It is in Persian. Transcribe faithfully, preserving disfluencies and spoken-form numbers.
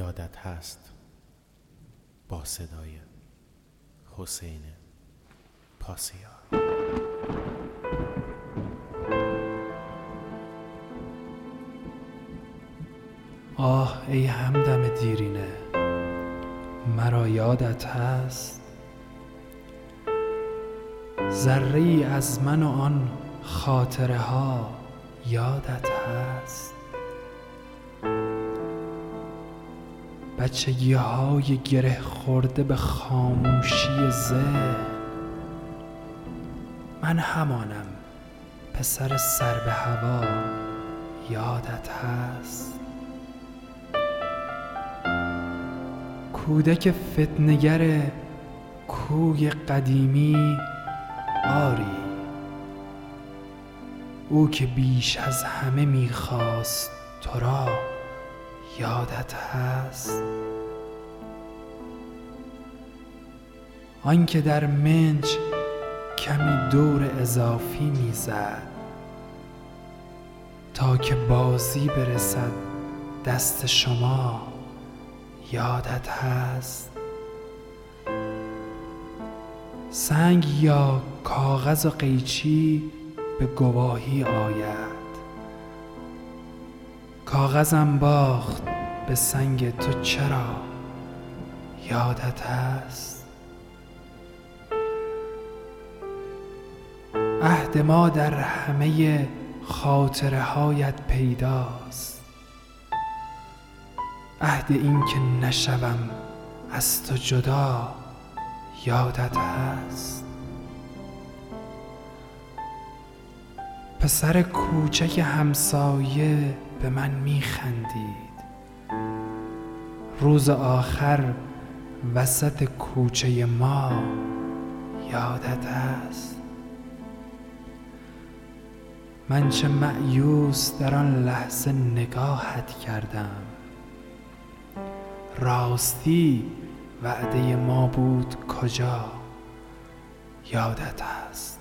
یادت هست با صدای حسین پاسیار. آه ای همدم دیرینه، مرا یادت هست؟ ذره ای از من و آن خاطره ها یادت هست؟ بچگی های گره خورده به خاموشی ذهن، من همانم پسر سر به هوا یادت هست؟ کودک فتنه‌گر کوی قدیمی آری، او که بیش از همه میخواست تو را یادت هست؟ آن که در منج کمی دور اضافی میزد تا که بازی برسد دست شما یادت هست؟ سنگ یا کاغذ و قیچی به گواهی آید، کاغذم باخت به سنگ تو چرا یادت هست؟ عهد ما در همه خاطره هایت پیداست، عهد این که نشوم از تو جدا یادت هست؟ پسر کوچک همسایه به من میخندید، روز آخر وسط کوچه ما یادت هست؟ من چه مأیوس در آن لحظه نگاهت کردم، راستی وعده ما بود کجا یادت هست؟